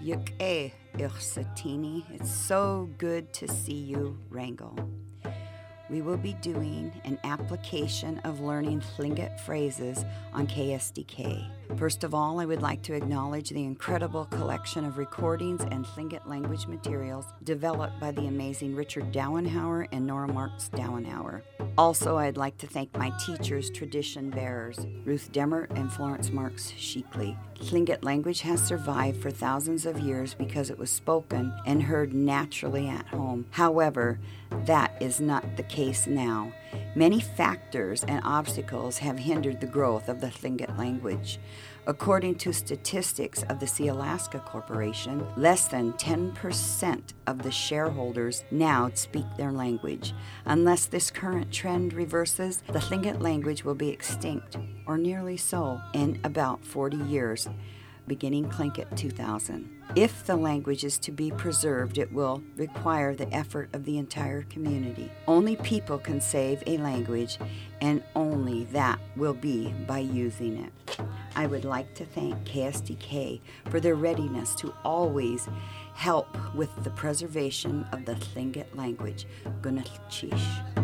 Yuk Satini. It's so good to see you, Wrangel. We will be doing an application of learning Tlingit phrases on KSDK. First of all, I would like to acknowledge the incredible collection of recordings and Tlingit language materials developed by the amazing Richard Dowenhauer and Nora Marks Dowenhauer. Also, I'd like to thank my teachers, tradition bearers, Ruth Demert and Florence Marks Sheekley. Tlingit language has survived for thousands of years because it was spoken and heard naturally at home. However, that is not the case now. Many factors and obstacles have hindered the growth of the Tlingit language. According to statistics of the Sealaska Corporation, less than 10% of the shareholders now speak their language. Unless this current trend reverses, the Tlingit language will be extinct, or nearly so, in about 40 years, beginning Tlingit 2000. If the language is to be preserved, it will require the effort of the entire community. Only people can save a language, and only that will be by using it. I would like to thank KSDK for their readiness to always help with the preservation of the Tlingit language. Gunalchish.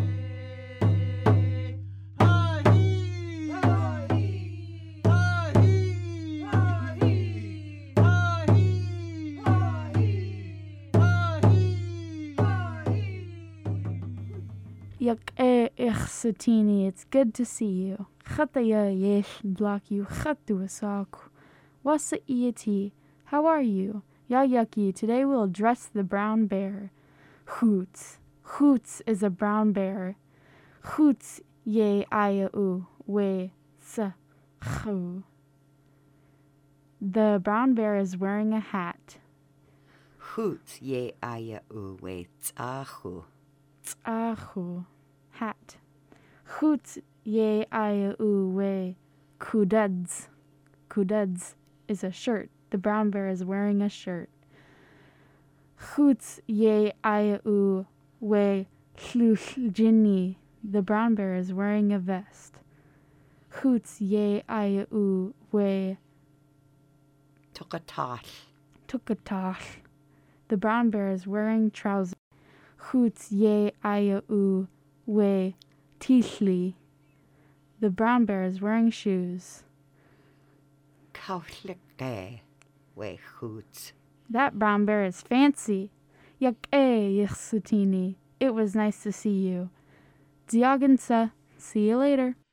Satini, it's good to see you. Chataya yesh block you chatu asaku. Wasa iati, how are you? Yayaki, today we'll address the brown bear. Hoots. Hoots is a brown bear. Hoots ye aya u we sa chu. The brown bear is wearing a hat. Hoots ye aya u we tsahu. Tsahu. Hat. Hoots ye aya u we kududs. Kududs is a shirt. The brown bear is wearing a shirt. Hoots ye aya u we hluljini. The brown bear is wearing a vest. Hoots ye aya u we Tukatash. tukatash. The brown bear is wearing trousers. Hoots ye aya u we tishli. The brown bear is wearing shoes. Kauslike we hoots. That brown bear is fancy. Yuk-e-yich-sutini. It was nice to see you. Dziagansa. See you later.